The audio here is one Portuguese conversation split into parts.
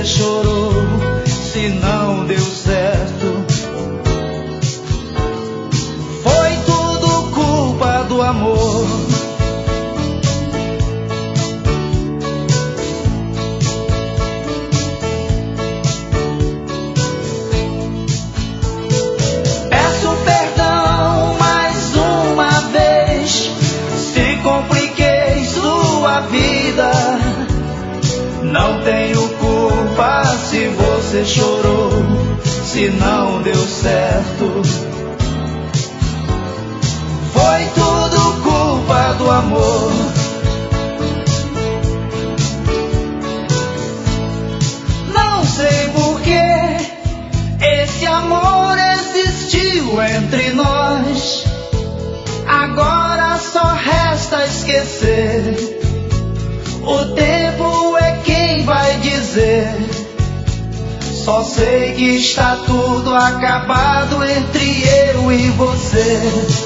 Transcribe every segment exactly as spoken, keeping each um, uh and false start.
chorou se não deu certo? Foi tudo culpa do amor. Peço perdão mais uma vez se compliquei sua vida. Não tenho culpa se você chorou, se não deu certo. Foi tudo culpa do amor. Não sei por que esse amor existiu entre nós. Agora só resta esquecer. O tempo é quem vai dizer. Só sei que está tudo acabado entre eu e você.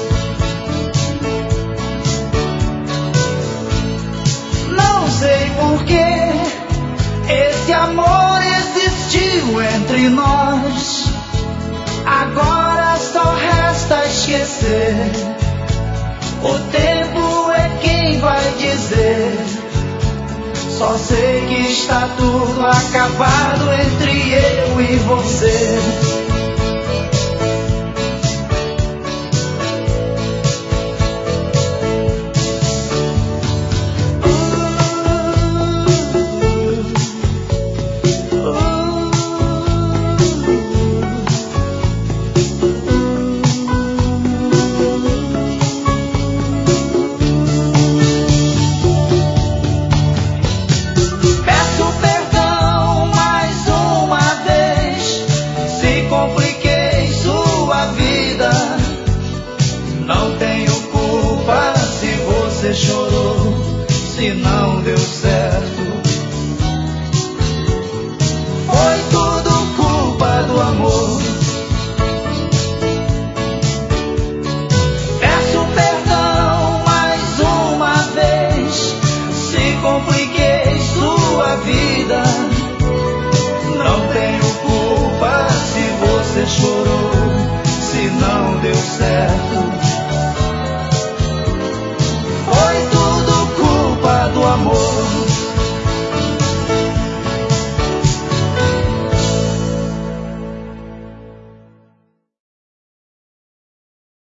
Não sei por que esse amor existiu entre nós. Agora só resta esquecer. O tempo é quem vai dizer. Só sei que está tudo acabado entre eu e você. Compliquei sua vida. Não tenho culpa se você chorou, se não deu certo. Foi tudo culpa do amor. Peço perdão mais uma vez se compliquei sua vida. Não tenho culpa se você chorou, se não deu certo.